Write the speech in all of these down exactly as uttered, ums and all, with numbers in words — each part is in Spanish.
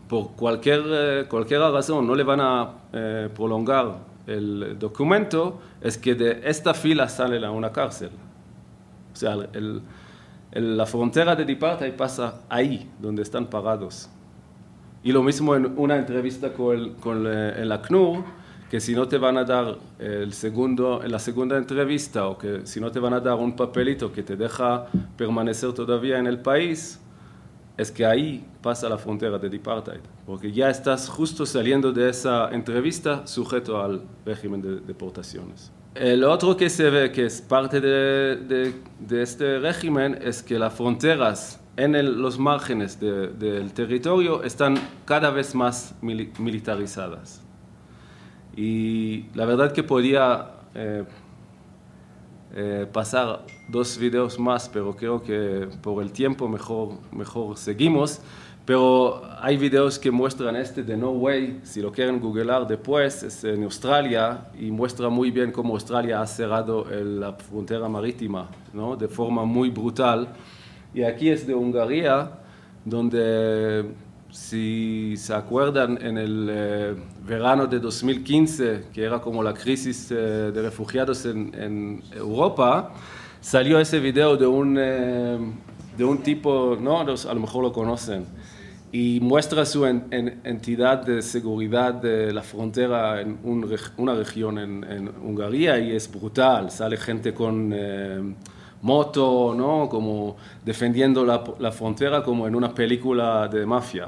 por cualquier, eh, cualquier razón no le van a eh, prolongar el documento, es que de esta fila salen a una cárcel. O sea, el, el, la frontera de Dipartheid pasa ahí, donde están parados. Y lo mismo en una entrevista con el, con el ACNUR, que si no te van a dar el segundo, en la segunda entrevista, o que si no te van a dar un papelito que te deja permanecer todavía en el país, es que ahí pasa la frontera de Dipartheid, porque ya estás justo saliendo de esa entrevista sujeto al régimen de deportaciones. El otro que se ve que es parte de, de, de este régimen es que las fronteras en el, los márgenes de, del territorio están cada vez más mil, militarizadas. Y la verdad que podía eh, eh, pasar dos videos más, pero creo que por el tiempo mejor, mejor seguimos. Pero hay videos que muestran este de No Way, si lo quieren googlear después, es en Australia y muestra muy bien cómo Australia ha cerrado el, la frontera marítima, ¿no? De forma muy brutal. Y aquí es de Hungría, donde, si se acuerdan, en el eh, verano de dos mil quince, que era como la crisis eh, de refugiados en, en Europa, salió ese video de un, eh, de un tipo, ¿no? A lo mejor lo conocen, y muestra su en, en, entidad de seguridad de la frontera en un, una región en, en Hungría, y es brutal. Sale gente con eh, moto, ¿no? Como defendiendo la, la frontera como en una película de mafia.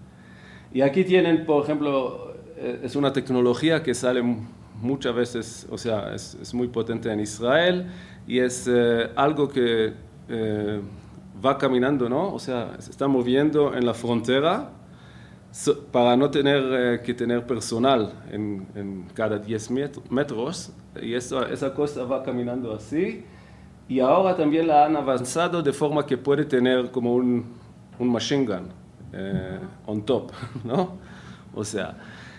Y aquí tienen, por ejemplo, es una tecnología que sale muchas veces, o sea, es, es muy potente en Israel, y es eh, algo que eh, va caminando, ¿no? O sea, se está moviendo en la frontera so, para no tener eh, que tener personal en, en cada diez metros, y eso, esa cosa va caminando así, y ahora también la han avanzado de forma que puede tener como un, un machine gun eh, on top, ¿no? O sea,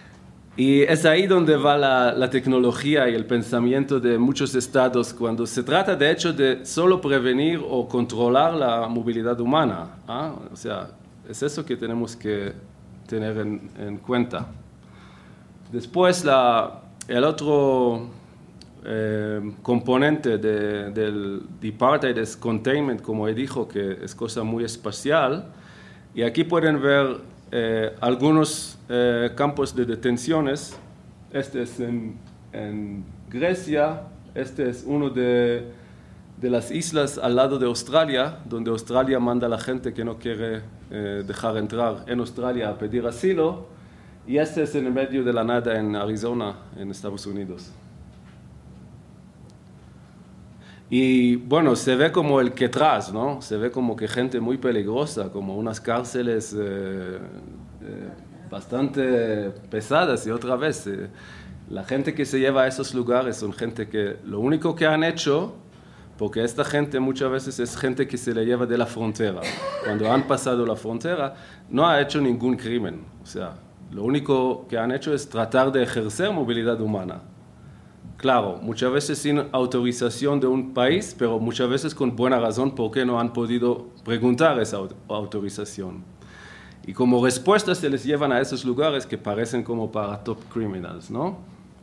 y es ahí donde va la, la tecnología y el pensamiento de muchos estados cuando se trata de hecho de solo prevenir o controlar la movilidad humana, ¿ah? O sea, es eso que tenemos que tener en, en cuenta. Después, la, el otro eh, componente de, del Dipartheid es containment, como he dicho, que es cosa muy espacial, y aquí pueden ver Eh, algunos eh, campos de detenciones. Este es en, en Grecia, este es uno de, de las islas al lado de Australia, donde Australia manda a la gente que no quiere eh, dejar entrar en Australia a pedir asilo, y este es en el medio de la nada en Arizona, en Estados Unidos. Y bueno, se ve como el que tras, ¿no? Se ve como que gente muy peligrosa, como unas cárceles eh, eh, bastante pesadas. Y otra vez, eh, la gente que se lleva a esos lugares son gente que lo único que han hecho, porque esta gente muchas veces es gente que se le lleva de la frontera. Cuando han pasado la frontera, no ha hecho ningún crimen. O sea, lo único que han hecho es tratar de ejercer movilidad humana. Claro, muchas veces sin autorización de un país, pero muchas veces con buena razón porque no han podido preguntar esa autorización. Y como respuesta se les llevan a esos lugares que parecen como para top criminals, ¿no?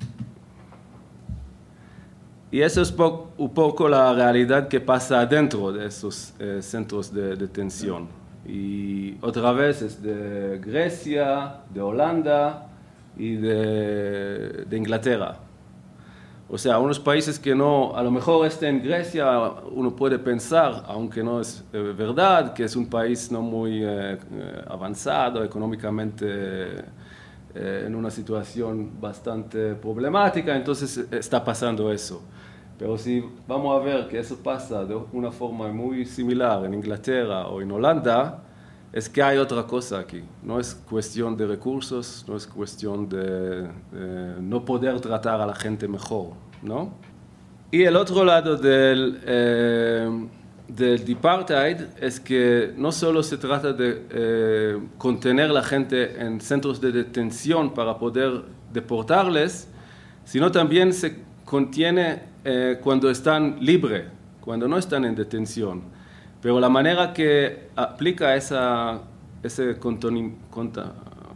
Y eso es po- un poco la realidad que pasa adentro de esos eh, centros de detención. Y otra vez es de Grecia, de Holanda y de, de Inglaterra. O sea, unos países que no, a lo mejor este en Grecia uno puede pensar, aunque no es eh, verdad, que es un país no muy eh, avanzado económicamente, eh, en una situación bastante problemática, entonces está pasando eso. Pero si vamos a ver que eso pasa de una forma muy similar en Inglaterra o en Holanda, es que hay otra cosa aquí. No es cuestión de recursos, no es cuestión de, de no poder tratar a la gente mejor, ¿no? Y el otro lado del, eh, del Dipartheid es que no solo se trata de eh, contener a la gente en centros de detención para poder deportarles, sino también se contiene eh, cuando están libres, cuando no están en detención. Pero la manera que aplica esa, ese conta,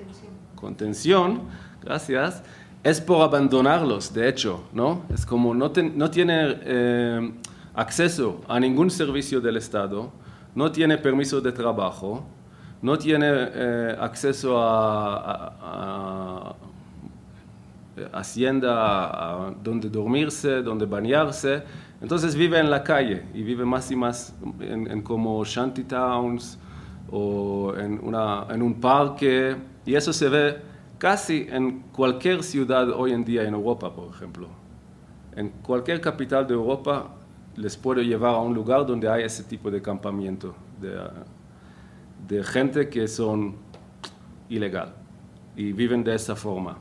contención, gracias, es por abandonarlos, de hecho, ¿no? Es como no, ten, no tiene eh, acceso a ningún servicio del Estado, no tiene permiso de trabajo, no tiene eh, acceso a, a, a hacienda, a donde dormirse, donde bañarse. Entonces vive en la calle y vive más y más en, en como shantytowns o en, una, en un parque. Y eso se ve casi en cualquier ciudad hoy en día en Europa, por ejemplo. En cualquier capital de Europa les puedo llevar a un lugar donde hay ese tipo de campamento, de, de gente que son ilegal y viven de esa forma.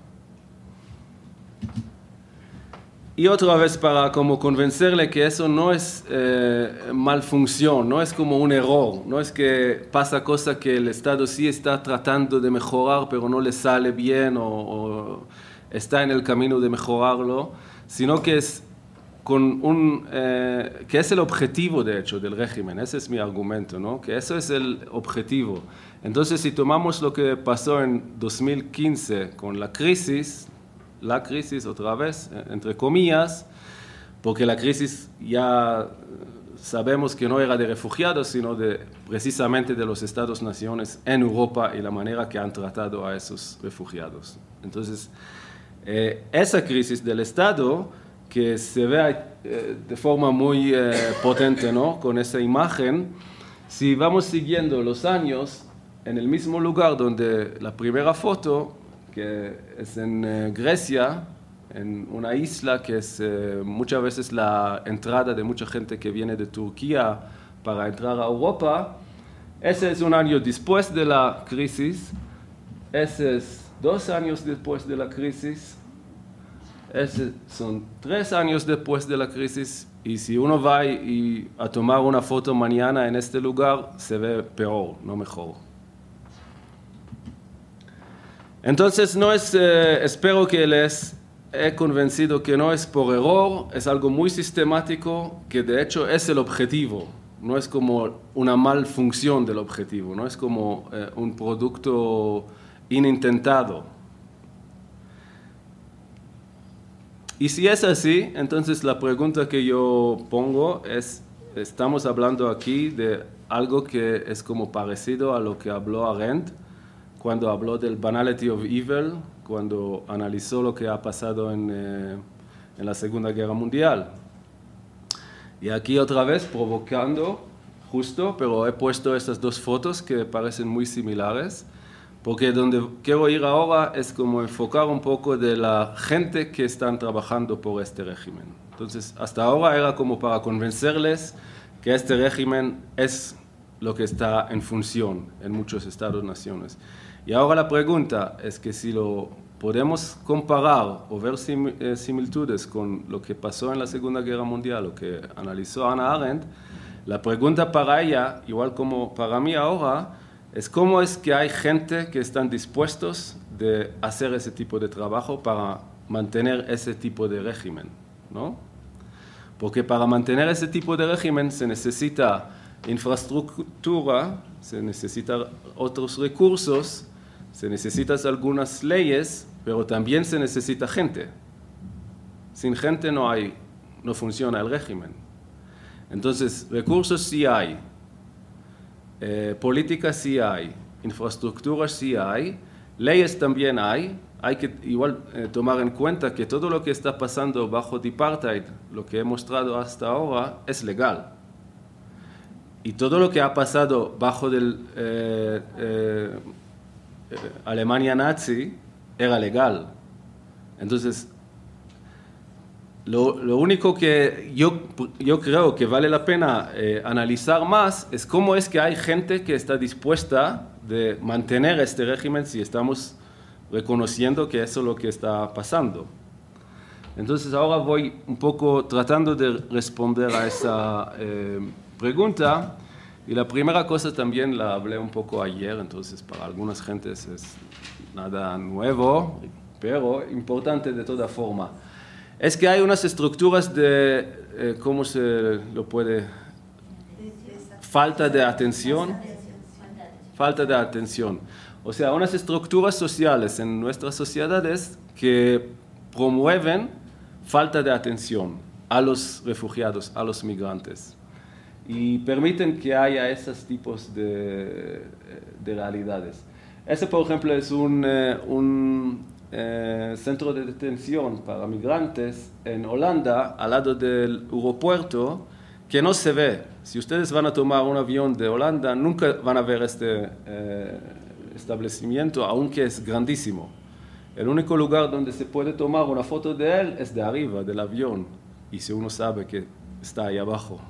Y otra vez para como convencerle que eso no es eh, malfunción, no es como un error, no es que pasa cosa que el Estado sí está tratando de mejorar pero no le sale bien o, o está en el camino de mejorarlo, sino que es con un eh, que es el objetivo de hecho del régimen. Ese es mi argumento, ¿no? Que eso es el objetivo. Entonces, si tomamos lo que pasó en dos mil quince con la crisis, la crisis otra vez, entre comillas, porque la crisis ya sabemos que no era de refugiados, sino de, precisamente de los Estados-naciones en Europa y la manera que han tratado a esos refugiados. Entonces, eh, esa crisis del Estado, que se ve eh, de forma muy eh, potente, ¿no? Con esa imagen, si vamos siguiendo los años, en el mismo lugar donde la primera foto, que es en eh, Grecia, en una isla que es eh, muchas veces la entrada de mucha gente que viene de Turquía para entrar a Europa. Ese es un año después de la crisis, ese es dos años después de la crisis, ese son tres años después de la crisis, y si uno va y, a tomar una foto mañana en este lugar, se ve peor, no mejor. Entonces, no es, eh, espero que les he convencido que no es por error, es algo muy sistemático, que de hecho es el objetivo, no es como una malfunción del objetivo, no es como eh, un producto inintentado. Y si es así, entonces la pregunta que yo pongo es, estamos hablando aquí de algo que es como parecido a lo que habló Arendt, cuando habló del banality of evil, cuando analizó lo que ha pasado en, eh, en la Segunda Guerra Mundial. Y aquí otra vez provocando, justo, pero he puesto estas dos fotos que parecen muy similares, porque donde quiero ir ahora es como enfocar un poco de la gente que están trabajando por este régimen. Entonces, hasta ahora era como para convencerles que este régimen es lo que está en función en muchos estados-naciones. Y ahora la pregunta es que si lo podemos comparar o ver sim, eh, similitudes con lo que pasó en la Segunda Guerra Mundial, lo que analizó Hannah Arendt, la pregunta para ella, igual como para mí ahora, es cómo es que hay gente que están dispuestos de hacer ese tipo de trabajo para mantener ese tipo de régimen, ¿no? Porque para mantener ese tipo de régimen se necesita infraestructura, se necesitan otros recursos, se necesitan algunas leyes, pero también se necesita gente. Sin gente no hay, no funciona el régimen. Entonces, recursos sí hay, eh, política sí hay, infraestructura sí hay, leyes también hay. Hay que igual eh, tomar en cuenta que todo lo que está pasando bajo el apartheid, lo que he mostrado hasta ahora, es legal. Y todo lo que ha pasado bajo el eh, eh, eh, Alemania nazi era legal. Entonces, lo, lo único que yo, yo creo que vale la pena eh, analizar más es cómo es que hay gente que está dispuesta de mantener este régimen si estamos reconociendo que eso es lo que está pasando. Entonces, ahora voy un poco tratando de responder a esa eh, pregunta, y la primera cosa también la hablé un poco ayer, entonces para algunas gentes es nada nuevo, pero importante de toda forma. Es que hay unas estructuras de, eh, ¿cómo se lo puede? Falta de atención. Falta de atención. O sea, unas estructuras sociales en nuestras sociedades que promueven falta de atención a los refugiados, a los migrantes, y permiten que haya esos tipos de, de realidades. Ese, por ejemplo, es un, eh, un eh, centro de detención para migrantes en Holanda, al lado del aeropuerto, que no se ve. Si ustedes van a tomar un avión de Holanda, nunca van a ver este eh, establecimiento, aunque es grandísimo. El único lugar donde se puede tomar una foto de él es de arriba, del avión, y si uno sabe que está ahí abajo.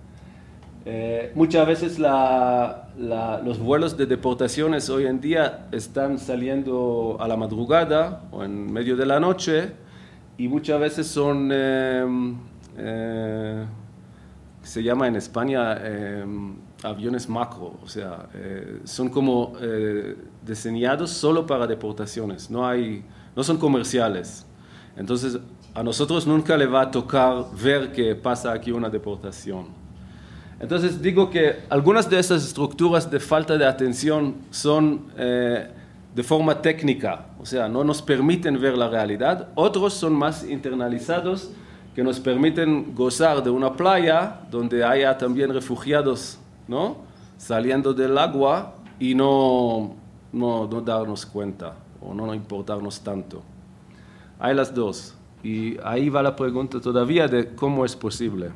Eh, muchas veces la, la, los vuelos de deportaciones hoy en día están saliendo a la madrugada o en medio de la noche, y muchas veces son, eh, eh, se llama en España eh, aviones macro, o sea, eh, son como eh, diseñados solo para deportaciones, no, hay, no son comerciales. Entonces, a nosotros nunca le va a tocar ver que pasa aquí una deportación. Entonces, digo que algunas de esas estructuras de falta de atención son eh, de forma técnica, o sea, no nos permiten ver la realidad. Otros son más internalizados, que nos permiten gozar de una playa donde haya también refugiados, ¿no?, saliendo del agua y no, no, no darnos cuenta o no importarnos tanto. Hay las dos. Y ahí va la pregunta todavía de cómo es posible.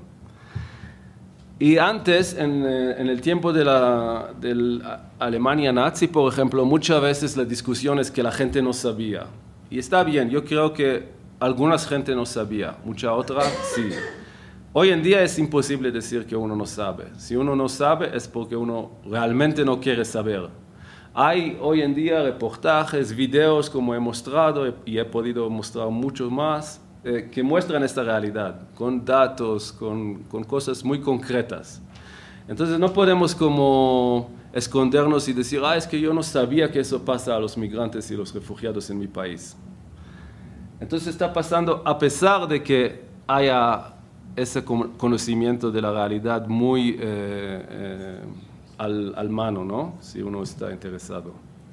Y antes, en, en el tiempo de la de la Alemania nazi, por ejemplo, muchas veces la discusión es que la gente no sabía. Y está bien, yo creo que algunas gente no sabía, mucha otra sí. Hoy en día es imposible decir que uno no sabe. Si uno no sabe es porque uno realmente no quiere saber. Hay hoy en día reportajes, videos, como he mostrado, y he podido mostrar mucho más, eh, que muestran esta realidad, con datos, con, con cosas muy concretas. Entonces no podemos como escondernos y decir, ah, es que yo no sabía que eso pasa a los migrantes y los refugiados en mi país. Entonces está pasando a pesar de que haya ese conocimiento de la realidad muy eh, eh, al, al mano, ¿no?, si uno está interesado.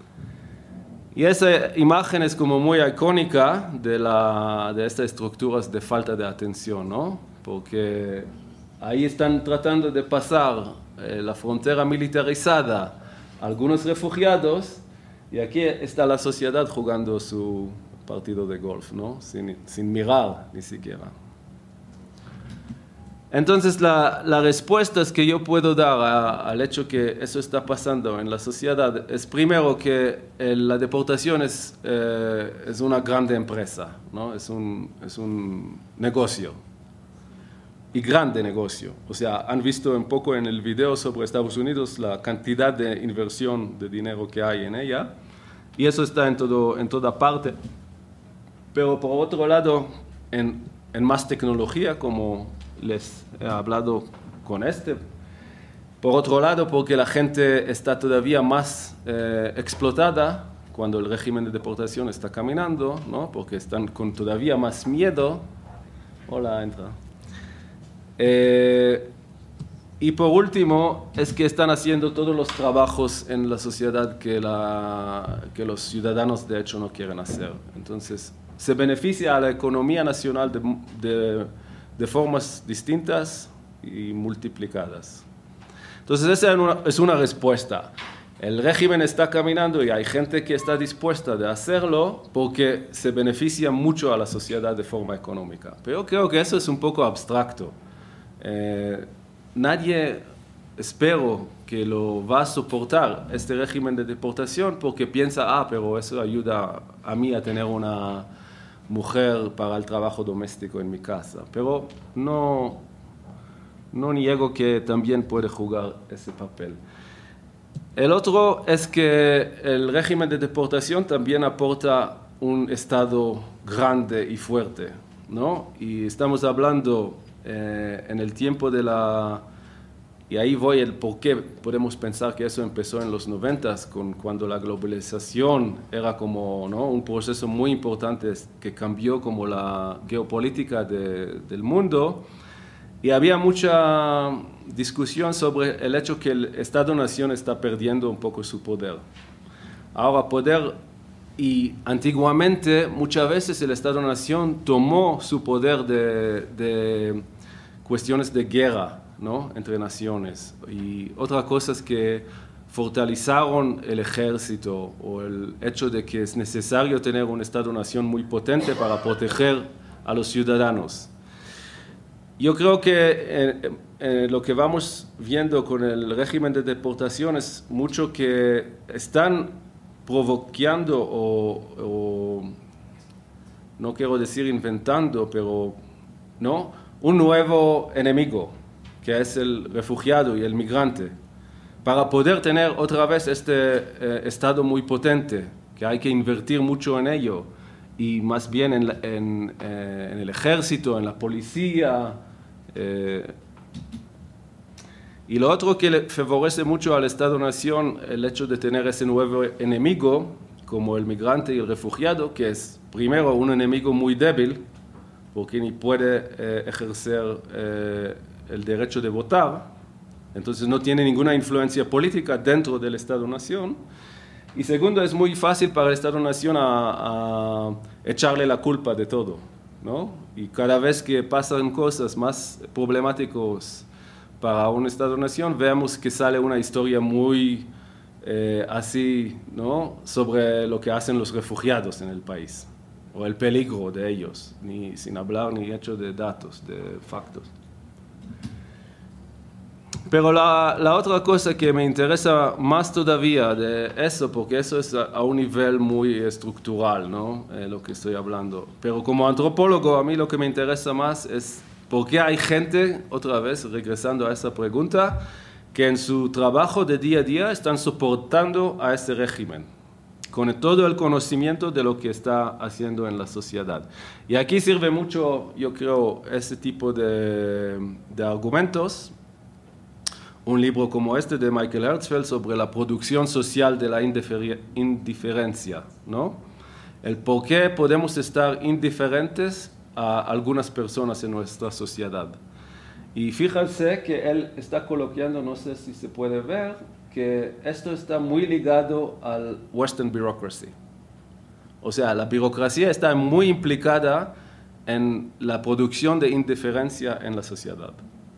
Y esa imagen es como muy icónica de, la, de estas estructuras de falta de atención, ¿no?, porque ahí están tratando de pasar eh, la frontera militarizada a algunos refugiados, y aquí está la sociedad jugando su partido de golf, ¿no?, sin, sin mirar ni siquiera. Entonces, la, la respuesta que yo puedo dar a, al hecho que eso está pasando en la sociedad es primero que el, la deportación es, eh, es una grande empresa, ¿no?, es un, es un negocio, y grande negocio. O sea, han visto un poco en el video sobre Estados Unidos la cantidad de inversión de dinero que hay en ella, y eso está en, todo, en toda parte. Pero por otro lado, en, en más tecnología, como les he hablado con este. Por otro lado, porque la gente está todavía más eh, explotada cuando el régimen de deportación está caminando, ¿no?, porque están con todavía más miedo. Hola, entra. Eh, y por último, es que están haciendo todos los trabajos en la sociedad que, la, que los ciudadanos de hecho no quieren hacer. Entonces, se beneficia a la economía nacional de, de, de formas distintas y multiplicadas. Entonces, esa es una, es una respuesta. El régimen está caminando y hay gente que está dispuesta a hacerlo porque se beneficia mucho a la sociedad de forma económica. Pero creo que eso es un poco abstracto. Eh, nadie, espero, que lo va a soportar este régimen de deportación porque piensa, ah, pero eso ayuda a mí a tener una mujer para el trabajo doméstico en mi casa. Pero no, no niego que también puede jugar ese papel. El otro es que el régimen de deportación también aporta un Estado grande y fuerte, ¿no? Y estamos hablando eh, en el tiempo de la... Y ahí voy el por qué podemos pensar que eso empezó en los noventas, con, cuando la globalización era como, ¿no?, un proceso muy importante que cambió como la geopolítica de, del mundo. Y había mucha discusión sobre el hecho que el Estado-Nación está perdiendo un poco su poder. Ahora, poder, y antiguamente, muchas veces el Estado-Nación tomó su poder de, de cuestiones de guerra, ¿no?, entre naciones. Y otra cosa es que fortaleceron el ejército o el hecho de que es necesario tener un Estado-Nación muy potente para proteger a los ciudadanos. Yo creo que eh, eh, lo que vamos viendo con el régimen de deportación es mucho que están provocando o, o no quiero decir inventando, pero ¿no?, un nuevo enemigo, que es el refugiado y el migrante, para poder tener otra vez este eh, Estado muy potente, que hay que invertir mucho en ello, y más bien en, la, en, eh, en el ejército, en la policía. Eh, y lo otro que le favorece mucho al Estado-Nación, el hecho de tener ese nuevo enemigo, como el migrante y el refugiado, que es primero un enemigo muy débil, porque ni puede eh, ejercer eh, el derecho de votar, entonces no tiene ninguna influencia política dentro del Estado-Nación. Y segundo, es muy fácil para el Estado-Nación a, a echarle la culpa de todo, ¿no? Y cada vez que pasan cosas más problemáticas para un Estado-Nación, vemos que sale una historia muy eh, así, ¿no?, sobre lo que hacen los refugiados en el país, o el peligro de ellos, ni, sin hablar ni hecho de datos, de factos. Pero la, la otra cosa que me interesa más todavía de eso, porque eso es a, a un nivel muy estructural, ¿no?, eh, lo que estoy hablando. Pero como antropólogo, a mí lo que me interesa más es por qué hay gente, otra vez regresando a esa pregunta, que en su trabajo de día a día están soportando a ese régimen, con todo el conocimiento de lo que está haciendo en la sociedad. Y aquí sirve mucho, yo creo, ese tipo de, de argumentos. Un libro como este de Michael Herzfeld sobre la producción social de la indifer- indiferencia, ¿no? El por qué podemos estar indiferentes a algunas personas en nuestra sociedad. Y fíjense que él está coloquiando, no sé si se puede ver, que esto está muy ligado al Western bureaucracy. O sea, la burocracia está muy implicada en la producción de indiferencia en la sociedad.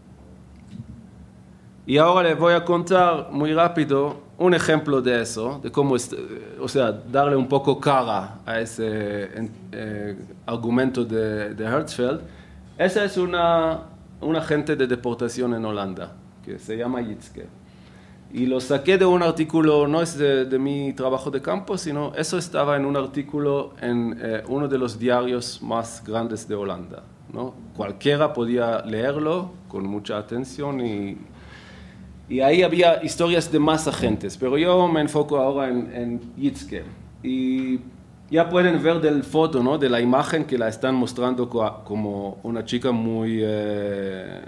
Y ahora les voy a contar muy rápido un ejemplo de eso, de cómo, es, o sea, darle un poco cara a ese eh, argumento de, de Herzfeld. Esa es una, un agente de deportación en Holanda, que se llama Yitzke. Y lo saqué de un artículo, no es de, de mi trabajo de campo, sino eso estaba en un artículo en eh, uno de los diarios más grandes de Holanda, ¿no? Cualquiera podía leerlo con mucha atención y... Y ahí había historias de más agentes, pero yo me enfoco ahora en, en Yitzke. Y ya pueden ver del foto, ¿no?, de la imagen que la están mostrando co- como una chica muy eh,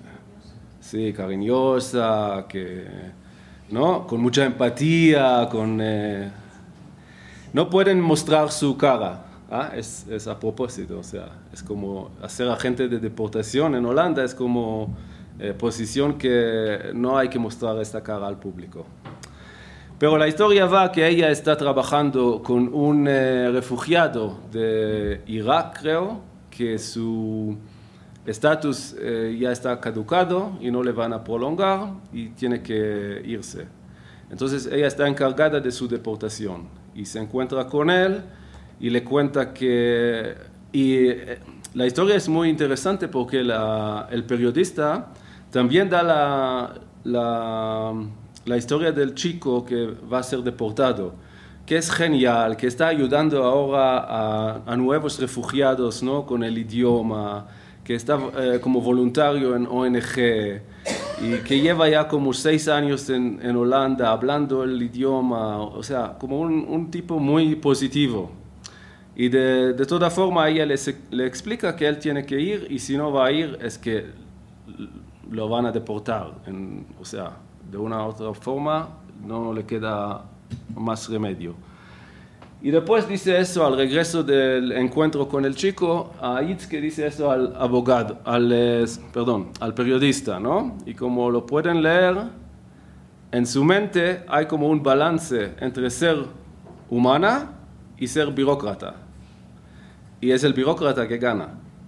sí, cariñosa, que, ¿no?, con mucha empatía, con, eh, no pueden mostrar su cara. ¿Ah? Es, es a propósito, o sea, es como hacer agente de deportación en Holanda, es como... Eh, posición que no hay que mostrar esta cara al público. Pero la historia va que ella está trabajando con un eh, refugiado de Irak, creo, que su estatus eh, ya está caducado y no le van a prolongar y tiene que irse. Entonces ella está encargada de su deportación y se encuentra con él y le cuenta que... Y, eh, la historia es muy interesante porque la, el periodista también da la, la, la historia del chico que va a ser deportado, que es genial, que está ayudando ahora a, a nuevos refugiados, ¿no?, con el idioma, que está eh, como voluntario en O N G y que lleva ya como seis años en, en Holanda hablando el idioma, o sea, como un, un tipo muy positivo. Y de, de toda forma ella le, le explica que él tiene que ir y si no va a ir es que lo van a deportar. En, o sea, de una u otra forma no le queda más remedio. Y después dice eso al regreso del encuentro con el chico, a Yitzke dice eso al abogado, al, eh, perdón, al periodista, ¿no? Y como lo pueden leer, en su mente hay como un balance entre ser humana y ser burócrata. Y es el burócrata que gana.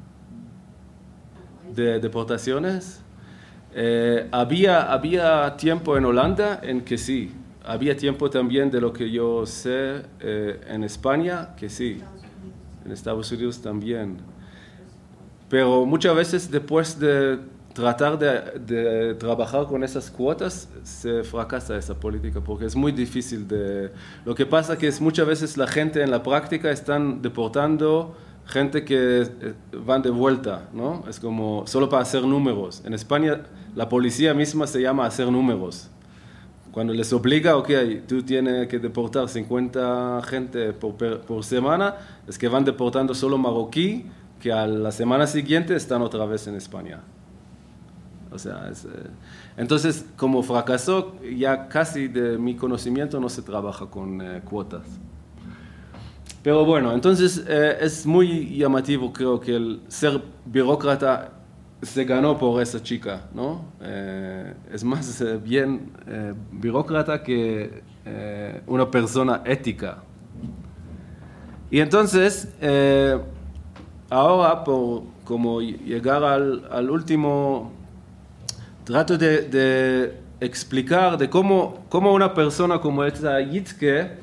De deportaciones, eh, había, había tiempo en Holanda en que sí. Había tiempo también, de lo que yo sé, eh, en España, que sí. En Estados Unidos también. Pero muchas veces después de tratar de, de trabajar con esas cuotas, se fracasa esa política, porque es muy difícil de... Lo que pasa que es muchas veces la gente en la práctica están deportando gente que van de vuelta, ¿no? Es como solo para hacer números. En España la policía misma se llama hacer números. Cuando les obliga, ok, tú tienes que deportar cincuenta gente por, por semana, es que van deportando solo marroquí, que a la semana siguiente están otra vez en España. O sea, es, eh, entonces, como fracasó, ya casi de mi conocimiento no se trabaja con eh, cuotas. Pero bueno, entonces eh, es muy llamativo, creo, que el ser burócrata se ganó por esa chica, ¿no? Eh, es más eh, bien eh, burócrata que eh, una persona ética. Y entonces, eh, ahora, por como llegar al, al último, trato de, de explicar de cómo, cómo una persona como esta Yitzke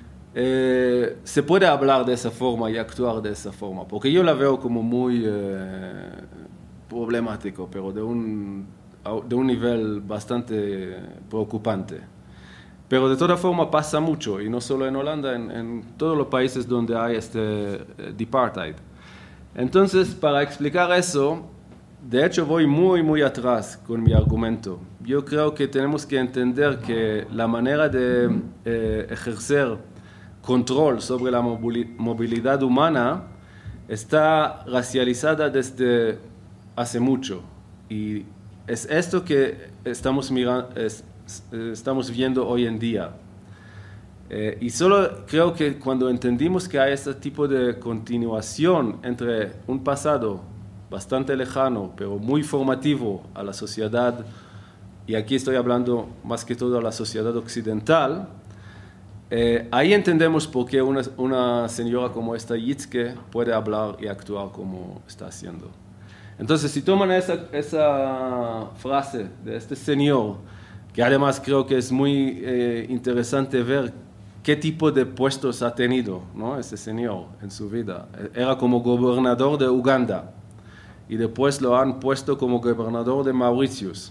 eh, se puede hablar de esa forma y actuar de esa forma, porque yo la veo como muy eh, problemático, pero de un, de un nivel bastante preocupante. Pero de todas formas pasa mucho, y no solo en Holanda, en, en todos los países donde hay este eh, apartheid. Entonces, para explicar eso, de hecho voy muy, muy atrás con mi argumento. Yo creo que tenemos que entender que la manera de eh, ejercer control sobre la movilidad humana está racializada desde hace mucho. Y es esto que estamos, mirando, es, estamos viendo hoy en día. Eh, y solo creo que cuando entendimos que hay este tipo de continuación entre un pasado bastante lejano, pero muy formativo a la sociedad, y aquí estoy hablando más que todo a la sociedad occidental, eh, ahí entendemos por qué una, una señora como esta Yitzke puede hablar y actuar como está haciendo. Entonces, si toman esa, esa frase de este señor, que además creo que es muy eh, interesante ver qué tipo de puestos ha tenido, ¿no? Ese señor en su vida. Era como gobernador de Uganda y después lo han puesto como gobernador de Mauritius.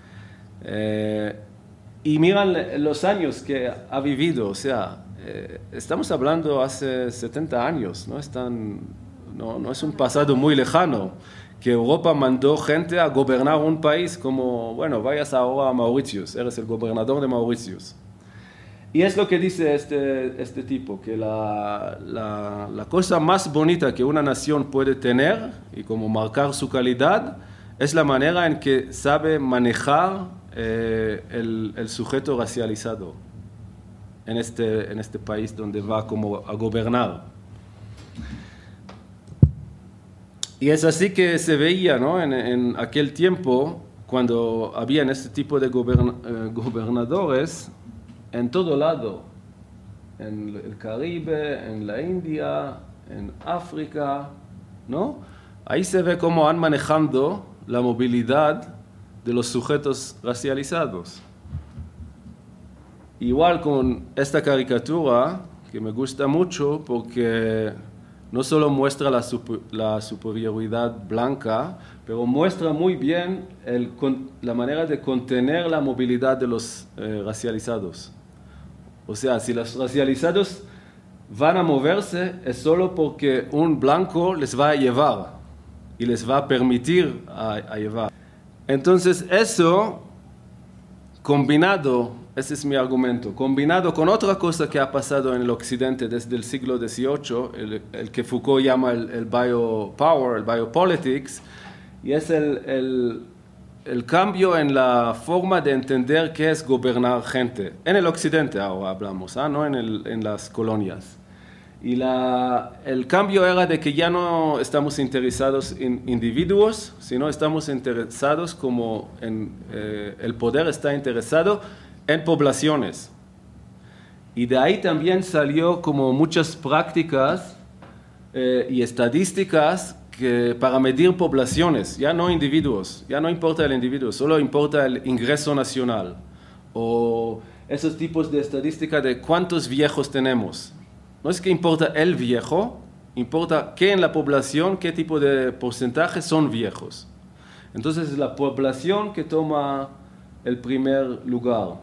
Eh, y miran los años que ha vivido, o sea, eh, estamos hablando hace setenta años, ¿no? Es tan, no, no es un pasado muy lejano, que Europa mandó gente a gobernar un país como, bueno, vayas ahora a Mauritius, eres el gobernador de Mauritius. Y es lo que dice este, este tipo, que la, la, la cosa más bonita que una nación puede tener, y como marcar su calidad, es la manera en que sabe manejar eh, el, el sujeto racializado en este, en este país donde va como a gobernar. Y es así que se veía, ¿no? en, en aquel tiempo, cuando habían este tipo de gobern, eh, gobernadores, en todo lado, en el Caribe, en la India, en África, ¿no? Ahí se ve cómo han manejado la movilidad de los sujetos racializados. Igual con esta caricatura, que me gusta mucho porque no solo muestra la, super, la superioridad blanca, pero muestra muy bien el, la manera de contener la movilidad de los eh, racializados. O sea, si los racializados van a moverse, es solo porque un blanco les va a llevar y les va a permitir a, a llevar. Entonces, eso, combinado, ese es mi argumento, combinado con otra cosa que ha pasado en el occidente desde el siglo dieciocho, el, el que Foucault llama el, el biopower, el biopolitics, y es el, el el cambio en la forma de entender qué es gobernar gente. En el occidente ahora hablamos, ¿eh? No en, el, en las colonias. Y la, el cambio era de que ya no estamos interesados en individuos, sino estamos interesados como en, eh, el poder está interesado en poblaciones. Y de ahí también salió como muchas prácticas eh, y estadísticas que para medir poblaciones, ya no individuos, ya no importa el individuo, solo importa el ingreso nacional. O esos tipos de estadística de cuántos viejos tenemos. No es que importa el viejo, importa qué en la población, qué tipo de porcentaje son viejos. Entonces es la población que toma el primer lugar.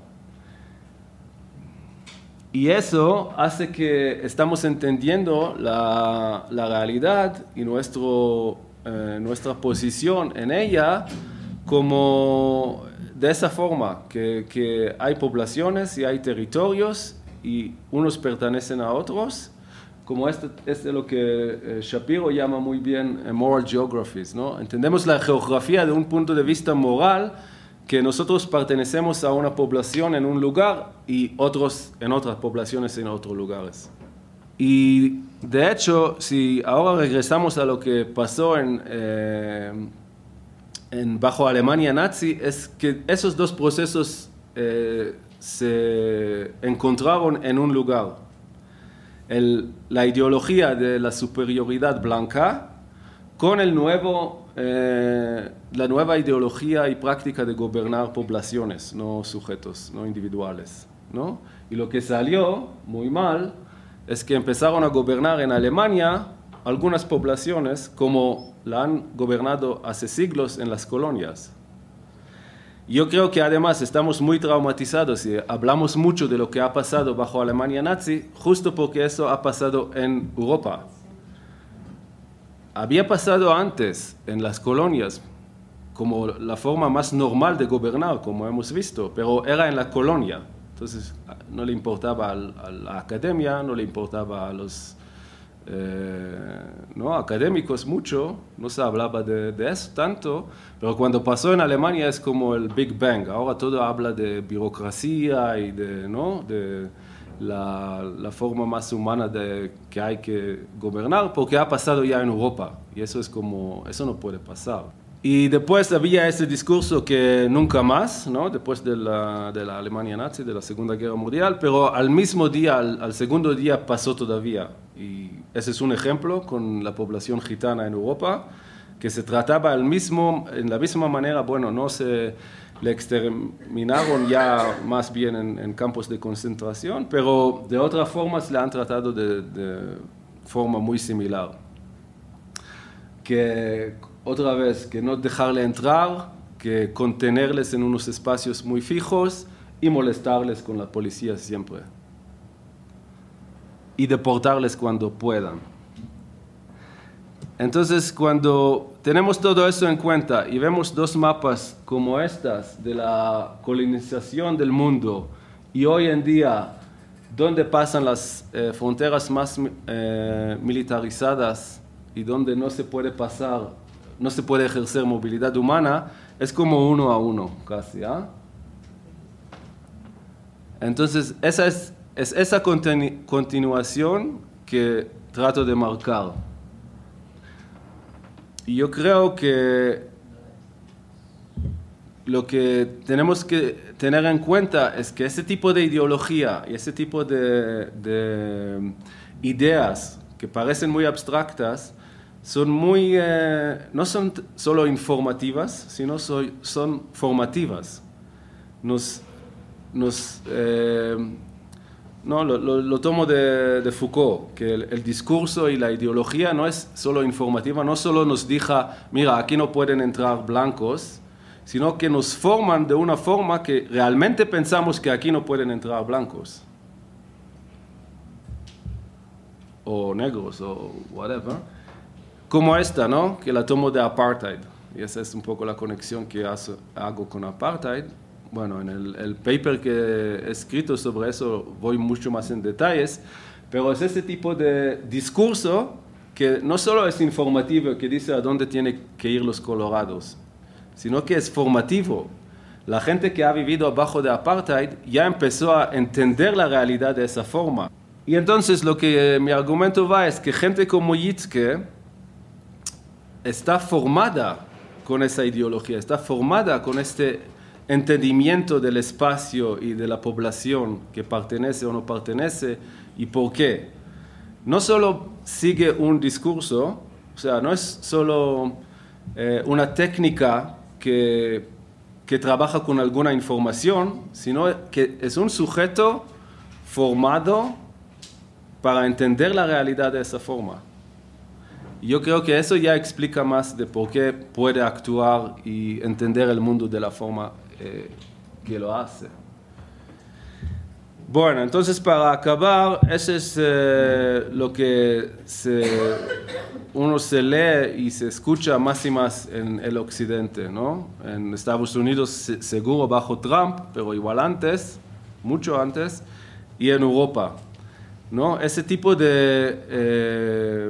Y eso hace que estamos entendiendo la, la realidad y nuestro, eh, nuestra posición en ella como de esa forma, que, que hay poblaciones y hay territorios y unos pertenecen a otros, como este, este es lo que eh, Shapiro llama muy bien eh, moral geographies, ¿no? Entendemos la geografía de un punto de vista moral, que nosotros pertenecemos a una población en un lugar y otros en otras poblaciones en otros lugares. Y de hecho, si ahora regresamos a lo que pasó en, eh, en bajo Alemania nazi, es que esos dos procesos eh, se encontraron en un lugar. El, la ideología de la superioridad blanca con el nuevo Eh, la nueva ideología y práctica de gobernar poblaciones, no sujetos, no individuales, ¿no? Y lo que salió muy mal es que empezaron a gobernar en Alemania algunas poblaciones como la han gobernado hace siglos en las colonias. Yo creo que además estamos muy traumatizados y hablamos mucho de lo que ha pasado bajo Alemania nazi, justo porque eso ha pasado en Europa. Había pasado antes en las colonias como la forma más normal de gobernar, como hemos visto, pero era en la colonia. Entonces no le importaba a la academia, no le importaba a los eh, ¿no? académicos mucho, no se hablaba de, de eso tanto, pero cuando pasó en Alemania es como el Big Bang. Ahora todo habla de burocracia y de, ¿no? de La, la forma más humana de que hay que gobernar, porque ha pasado ya en Europa, y eso es como, eso no puede pasar. Y después había ese discurso que nunca más, ¿no? Después de la, de la Alemania nazi, de la Segunda Guerra Mundial, pero al mismo día, al, al segundo día pasó todavía, y ese es un ejemplo con la población gitana en Europa, que se trataba al mismo, en la misma manera, bueno, no se le exterminaron ya más bien en, en campos de concentración, pero de otra forma se le han tratado de, de forma muy similar. Que otra vez, que no dejarle entrar, que contenerles en unos espacios muy fijos y molestarles con la policía siempre. Y deportarles cuando puedan. Entonces, cuando tenemos todo eso en cuenta y vemos dos mapas como estas de la colonización del mundo y hoy en día donde pasan las eh, fronteras más eh, militarizadas y donde no se puede pasar, no se puede ejercer movilidad humana, es como uno a uno casi, ¿ah? Entonces, esa es, es esa continu- continuación que trato de marcar. Y yo creo que lo que tenemos que tener en cuenta es que ese tipo de ideología y ese tipo de, de ideas que parecen muy abstractas son muy, eh, no son solo informativas, sino soy, son formativas. Nos, nos, eh, no, lo, lo, lo tomo de, de Foucault, que el, el discurso y la ideología no es solo informativa, no solo nos diga, mira, aquí no pueden entrar blancos, sino que nos forman de una forma que realmente pensamos que aquí no pueden entrar blancos. O negros, o whatever. Como esta, ¿no? Que la tomo de apartheid. Y esa es un poco la conexión que hago con apartheid. Bueno, en el, el paper que he escrito sobre eso voy mucho más en detalles, pero es ese tipo de discurso que no solo es informativo, que dice a dónde tienen que ir los colorados, sino que es formativo. La gente que ha vivido abajo de apartheid ya empezó a entender la realidad de esa forma. Y entonces lo que mi argumento va es que gente como Yitzke está formada con esa ideología, está formada con este entendimiento del espacio y de la población que pertenece o no pertenece y por qué. No solo sigue un discurso, o sea, no es solo eh, una técnica que, que trabaja con alguna información, sino que es un sujeto formado para entender la realidad de esa forma. Yo creo que eso ya explica más de por qué puede actuar y entender el mundo de la forma eh, que lo hace. Bueno, entonces para acabar, eso es eh, lo que se, uno se lee y se escucha más y más en el occidente, ¿no? En Estados Unidos seguro bajo Trump, pero igual antes, mucho antes, y en Europa, ¿no? Ese tipo de... Eh,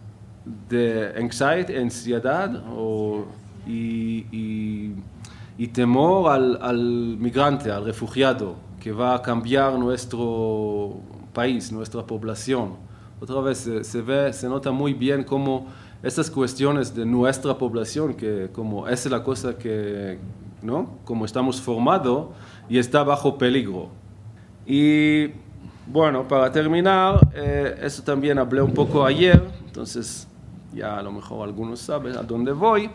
de anxiety, ansiedad o, y, y, y temor al, al migrante, al refugiado, que va a cambiar nuestro país, nuestra población. Otra vez se, se ve, se nota muy bien cómo estas cuestiones de nuestra población, que como es la cosa que, ¿no? Como estamos formados y está bajo peligro. Y bueno, para terminar, eh, eso también hablé un poco ayer, entonces ya a lo mejor algunos saben a dónde voy.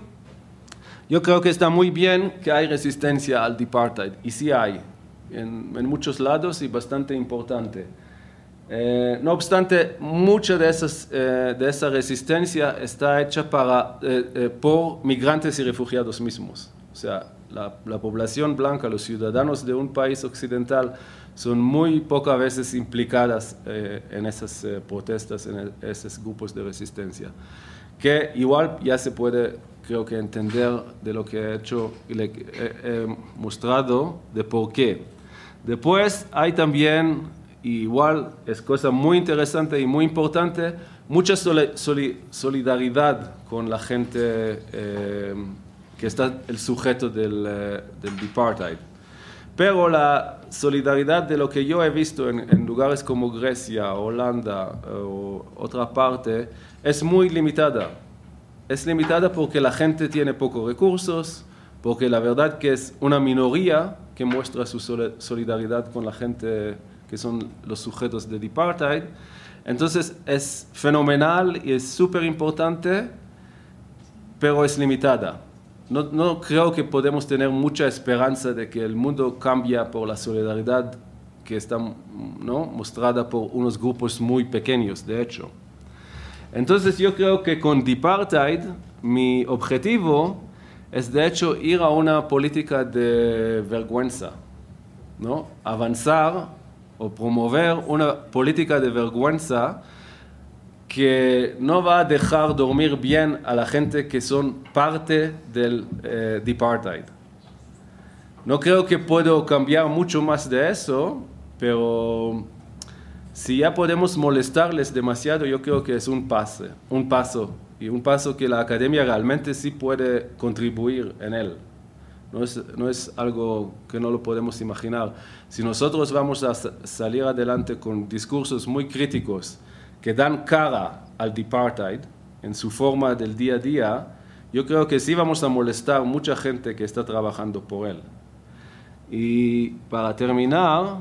Yo creo que está muy bien que hay resistencia al apartheid, y sí hay, en, en muchos lados y bastante importante. Eh, no obstante, mucha de, esas, eh, de esa resistencia está hecha para, eh, eh, por migrantes y refugiados mismos. O sea, la, la población blanca, los ciudadanos de un país occidental, son muy pocas veces implicadas eh, en esas eh, protestas, en el, esos grupos de resistencia, que igual ya se puede, creo que, entender de lo que he hecho y le he, he mostrado de por qué. Después hay también, igual es cosa muy interesante y muy importante, mucha solidaridad con la gente eh, que está el sujeto del, eh, del apartheid. Pero la solidaridad de lo que yo he visto en, en lugares como Grecia, Holanda o otra parte es muy limitada. Es limitada porque la gente tiene pocos recursos, porque la verdad que es una minoría que muestra su solidaridad con la gente que son los sujetos del apartheid. Entonces es fenomenal y es súper importante, pero es limitada. No, no creo que podemos tener mucha esperanza de que el mundo cambie por la solidaridad que está, ¿no?, mostrada por unos grupos muy pequeños, de hecho. Entonces yo creo que con apartheid mi objetivo es de hecho ir a una política de vergüenza, ¿no? Avanzar o promover una política de vergüenza que no va a dejar dormir bien a la gente que son parte del eh, apartheid. No creo que puedo cambiar mucho más de eso, pero si ya podemos molestarles demasiado, yo creo que es un paso, un paso, y un paso que la academia realmente sí puede contribuir en él. No es, no es algo que no lo podemos imaginar. Si nosotros vamos a salir adelante con discursos muy críticos que dan cara al apartheid en su forma del día a día, yo creo que sí vamos a molestar mucha gente que está trabajando por él. Y para terminar,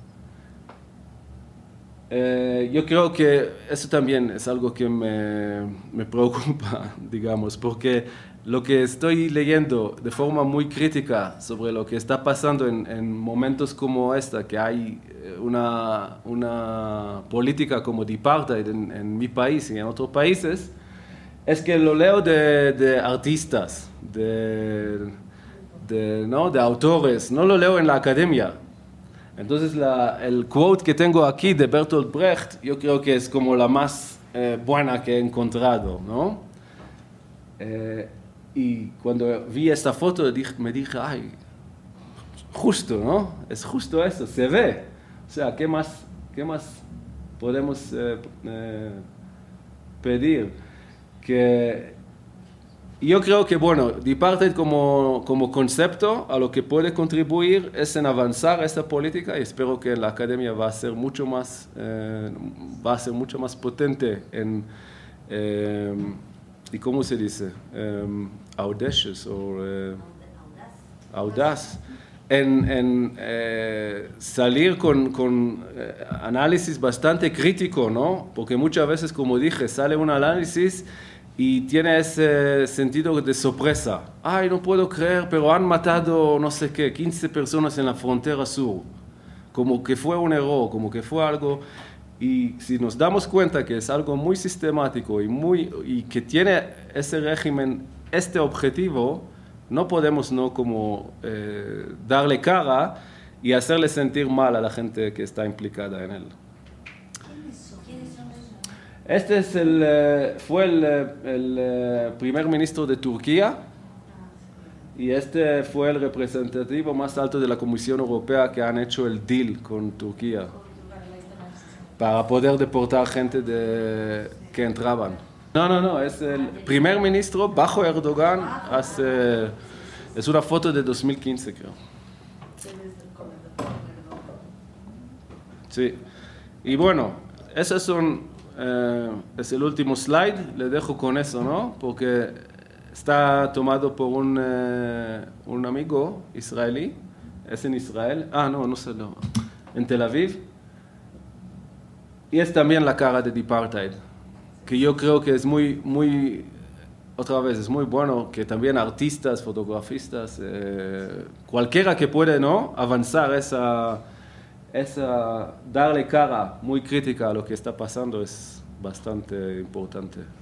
eh, yo creo que eso también es algo que me, me preocupa, digamos, porque lo que estoy leyendo de forma muy crítica sobre lo que está pasando en, en momentos como esta, que hay una, una política como de apartheid en, en mi país y en otros países, es que lo leo de, de artistas, de, de, ¿no?, de autores, no lo leo en la academia. Entonces la, el quote que tengo aquí de Bertolt Brecht, yo creo que es como la más eh, buena que he encontrado, ¿no? Eh, y cuando vi esta foto me dije, ay, justo, ¿no? Es justo eso, se ve. O sea, ¿qué más, qué más podemos eh, eh, pedir? Que yo creo que, bueno, apartheid como, como concepto a lo que puede contribuir es en avanzar esta política, y espero que la academia va a ser mucho más, eh, va a ser mucho más potente en, eh, ¿y cómo se dice? Um, audacious o uh, audaz, en, en eh, salir con, con eh, análisis bastante crítico, ¿no? Porque muchas veces, como dije, sale un análisis y tiene ese sentido de sorpresa. Ay, no puedo creer, pero han matado, no sé qué, quince personas en la frontera sur. Como que fue un error, como que fue algo... Y si nos damos cuenta que es algo muy sistemático y, muy, y que tiene ese régimen, este objetivo, no podemos no como eh, darle cara y hacerle sentir mal a la gente que está implicada en él. Este es el, fue el, el primer ministro de Turquía y este fue el representativo más alto de la Comisión Europea que han hecho el deal con Turquía para poder deportar gente de, que entraban. No, no, no, es el primer ministro bajo Erdogan, hace, es una foto de dos mil quince, creo. Sí, y bueno, esos son, eh, es el último slide, le dejo con eso, ¿no? Porque está tomado por un, eh, un amigo israelí, es en Israel, ah, no, no sé, no, en Tel Aviv. Y es también la cara de Apartheid, que yo creo que es muy, muy, otra vez, es muy bueno que también artistas, fotografistas, eh, cualquiera que puede, ¿no?, avanzar esa, esa, darle cara muy crítica a lo que está pasando es bastante importante.